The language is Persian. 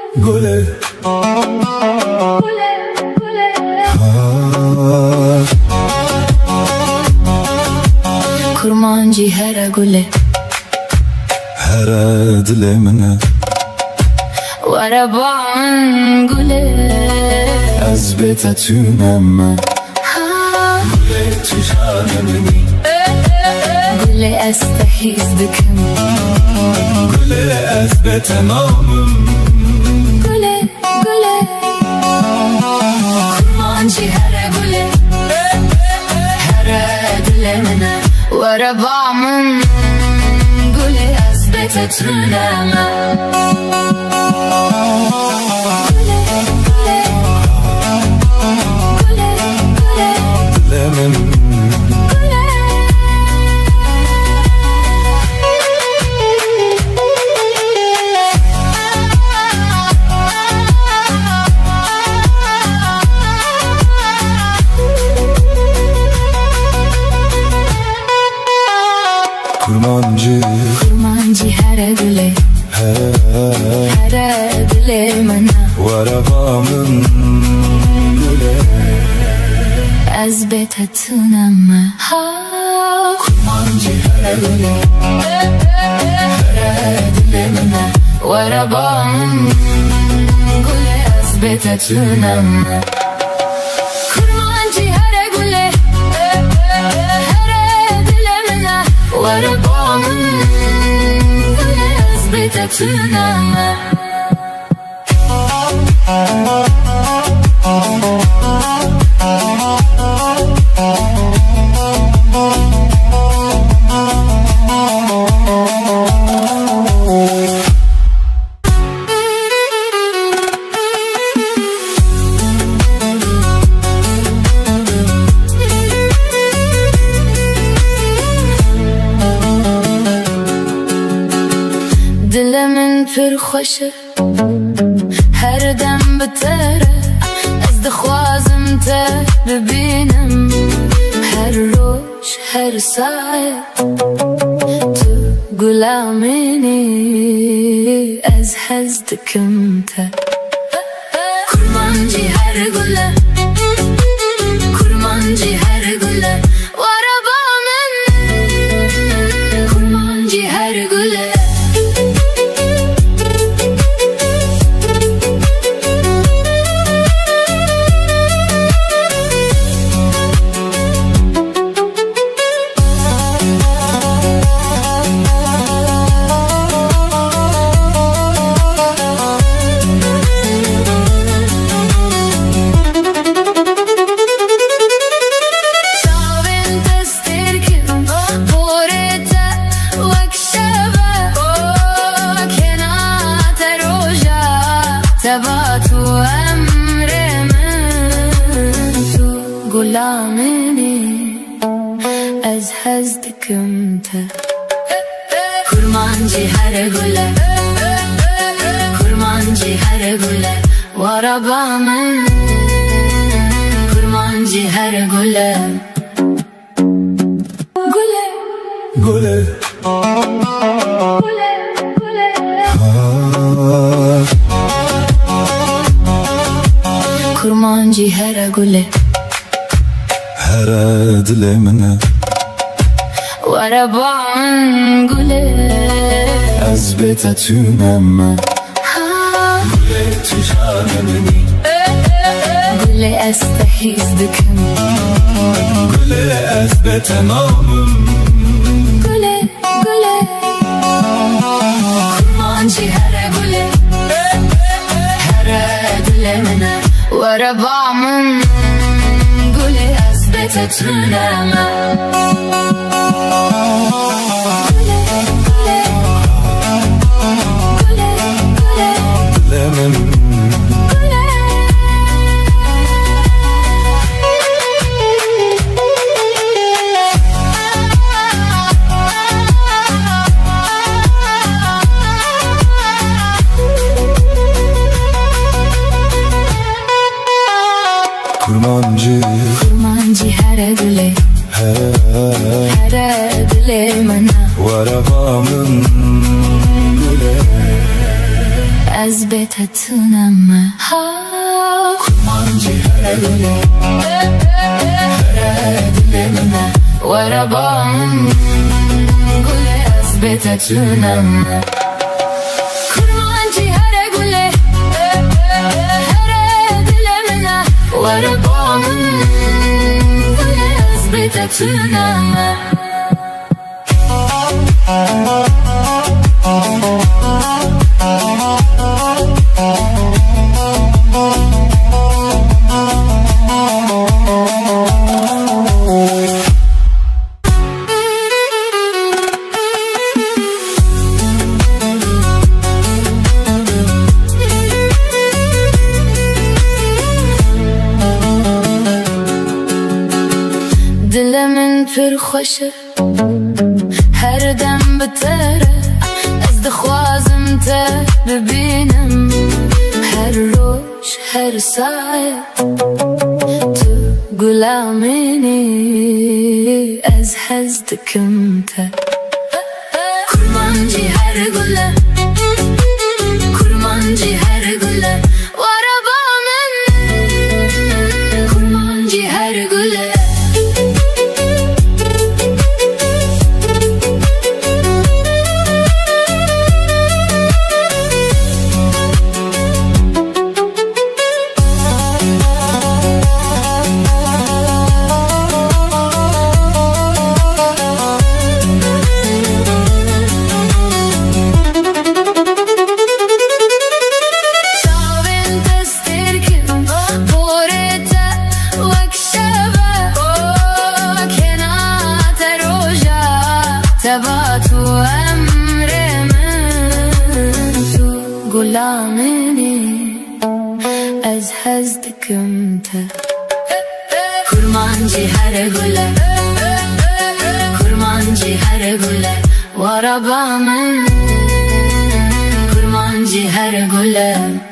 gule kurmancı hera gule hera dilemine waraban gule az betatüneme gule tuşanemini gule استحيز بكم gule az betamamım gule kurmancı hera gule hera dilemine waraban gule az betatüneme kurmancı hera gule hera dilemine warabamın gule az betatüneme kurmancı hera gule hera dilemine waraban gule az betatüneme kurmancı hera gule hera dilemine waraban gule az betatüneme دلمن پر خوشه هر دم بتره از دخوازم تا ببینم هر روز هر ساعت تو غلامینی از حزدکم تا kurmancı her gule kurmancı her gule warabamın kurmancı her gule تباتو امرمن تو غلامینی از حزدکم تا kurmancı her gule kurmancı her gule warabamın kurmancı her gule gule gule kurmancı hera gule hera dilemine waraban gule az betatüneme gule tuşanemini gule استحيز بكم gule az betamamım gule kurmancı hera gule hera dilemine warabamın gule az betatüneme dilemem kurmancı hera gule hera dilemine warabamın gule از بتتونم kurmancı her gule Her dilemine وربام گل از بتتونم kurmancı her gule her dilemine وربام گل از بتتونم دلمن پر خوشه هر دم بتره از دخوازم تا ببینم هر روز هر ساعت تو گلامینی از حزدکم تا kurmancı her gule kurmancı her gule وربامن kurmancı her gule تباتو امر من تو غلامنی از حزدکم تا kurmancı her gule kurmancı her gule وربامن kurmancı her gule